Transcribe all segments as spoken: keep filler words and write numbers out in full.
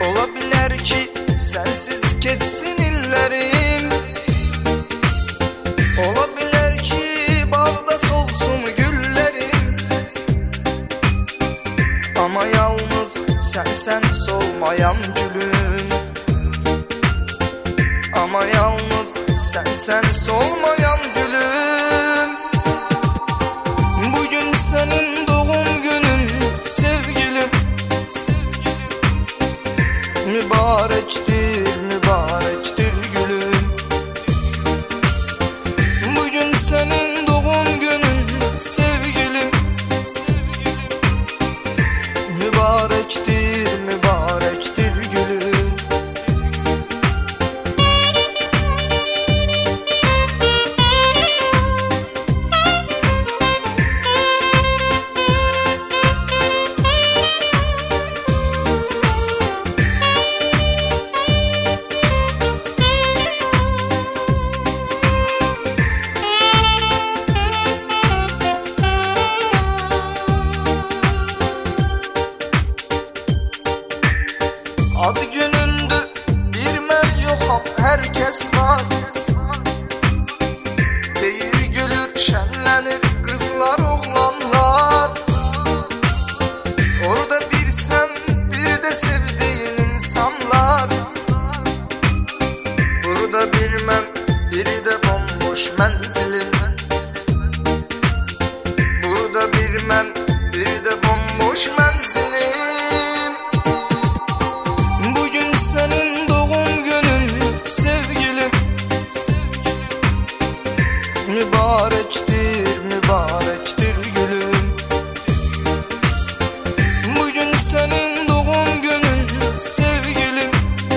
Ola bilər ki sensiz ketsin illerim, ola bilər ki bağda solsun güllerim. Ama yalnız sen sen solmayan gülüm, ama yalnız sen sen solmayan gülüm. Bugün senin doğum günün sevgilim, mübarektir, mübarektir gülüm. Bugün senin doğum günün sevgilim, mübarektir, mübarektir gülüm. Adı günündü bir mən yoxam, herkes var. Deyir gülür, şənlənir kızlar, oğlanlar. Orada bir sen, bir de sevdiğin insanlar. Burada bir mən, biri de bomboş menzilim. Burada bir mən, biri de bomboş menzilim. Senin doğum günün sevgilim, mübarektir, mübarektir gülüm. Bugün senin doğum günün sevgilim,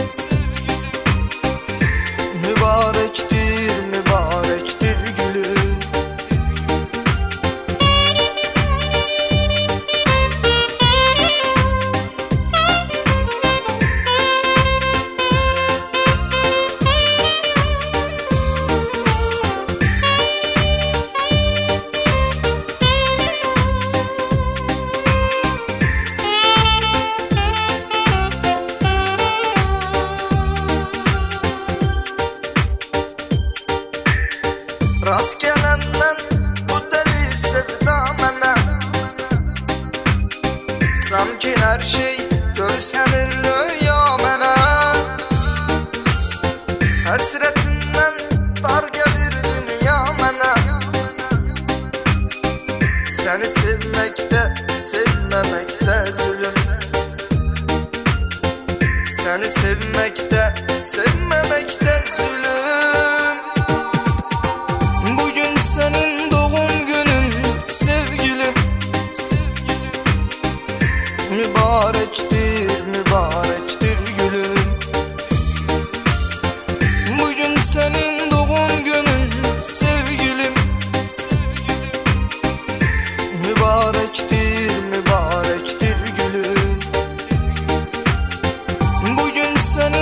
mübarektir, mübarektir gülüm. Rast gelenden bu deli sevda mənə, sanki her şey görsənir rüya mənə. Həsretinden dar gelir dünya mənə. Seni sevmekte, sevmemekte zulüm. Seni sevmekte, sevmemekte zulüm. Bugün senin doğum günün sevgilim, mübarektir, mübarektir gülüm. Bugün senin doğum günün sevgilim, mübarektir, mübarektir gülüm. Bugün senin